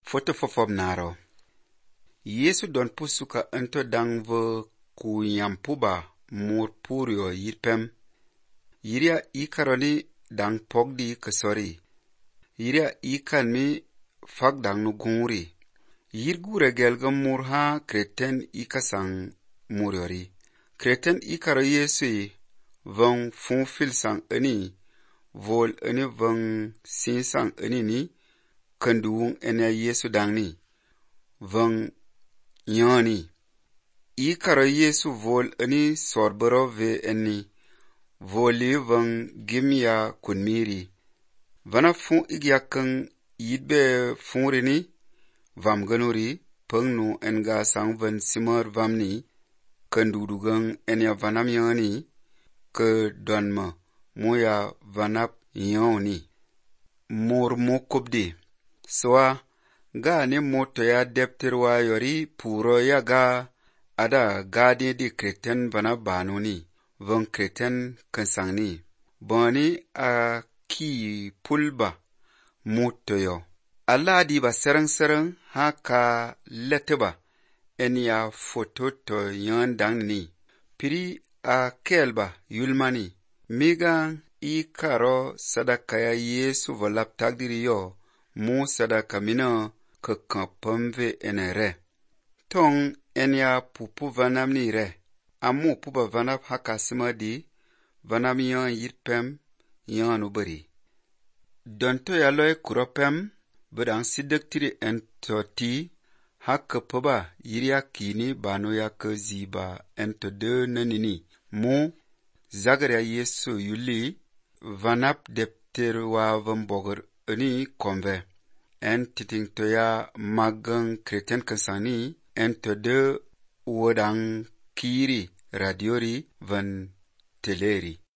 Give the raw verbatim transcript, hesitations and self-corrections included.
Foto fofob naro. Yesu don pusuka ento dang ve ku yampuba mur purio yirpem. Yiria ikaroni dang pogdi kasori. Yiria ikan mi fag dang nuguri. Yirgure gelga murha kreten ikasang muriori. Kreten ikaro Yesu vong fun filsang eni vol eni vong sinsang eni ni kanduung ene Yesu dangni vong nyoni. Ikaro Yesu vol eni sorboro ve eni voli vong gimya kunmiri. Vana fun igyakang yidbe funrini vam ganuri pengnu enga sang van simar vamni kandudugang enya vanam yani ke donma moya vanap yoni mur mokobdi swa ga ne moto ya depterwa yori puro ya ga ada gadi di kreten vana banoni von kreten kansangni boni a ki pulba moto yo Allah di ba serang serang haka leteba enya foto to yan dangni piri a kelba yulmani miga i karo sadaka ya Yesu volap tagdiri yo mu sadaka mina kakapamve enere tong enya pupu vanamni re amu puba vanap haka simadi vanam yan yirpem yan ubari donto ya loy kuropem bedang sidak tiri entoti haka puba yiria kini bano ya ka ziba ento de nanini mu zagara Yesu yuli vanap depter wa vambogor ani komve en titing to ya magang kreten kansani ento de wodang kiri radiori van teleri